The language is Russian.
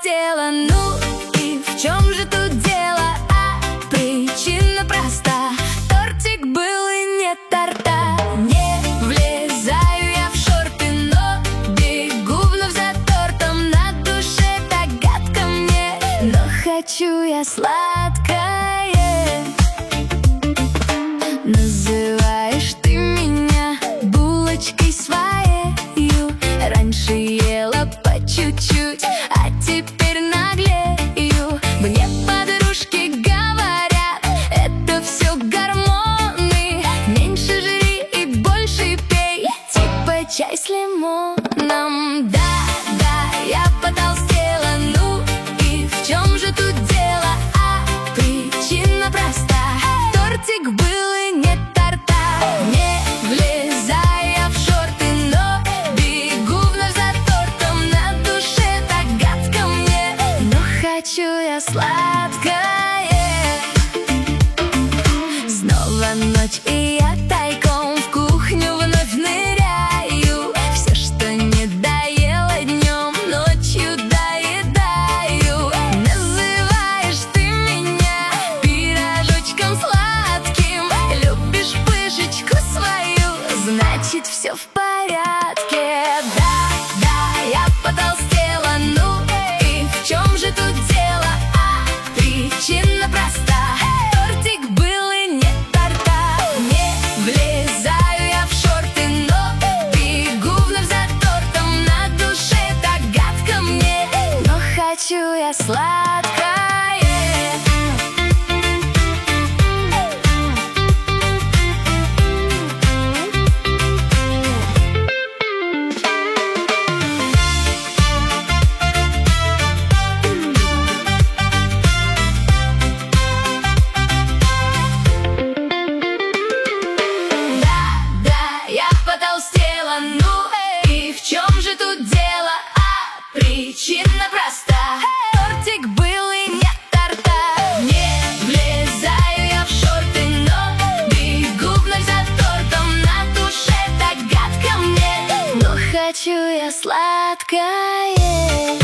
потолстела. Ну и в чем же тут дело? А причина проста: тортик был и не торта. Не влезаю я в шорты, но бегу вновь за тортом. На душе так гадко мне, но хочу я сладкое. Называешь ты меня булочкой своею. Раньше ела по чуть-чуть, а теперь наглею. Мне подружки говорят, это все гормоны. Меньше жри и больше пей, типа чай с лимоном. Да, я потолстела. Ну и в чем же тут дело? А причина проста: тортик был и не торта. Не влезаю я в шорты, но бегу вновь за тортом. На душе так гадко мне, но хочу я сладкое. Снова ночь, и я тайком в кухню вновь ныряю. Все, что не доела днем, ночью доедаю. Называешь ты меня пирожочком сладким. Любишь пышечку свою, значит все в порядке. Да, я потолстела. Ну и в чем же тут дело? А причина проста: тортик был и не торта. Не влезаю я в шорты, но бегу вновь за тортом. На душе так гадко мне, но хочу я сладкое. Я потолстела. Ну и в чем же тут дело? А причина проста: тортик был и не торта. Не влезаю я в шорты, но бегу вновь за тортом. На душе так гадко мне, но хочу я сладкое.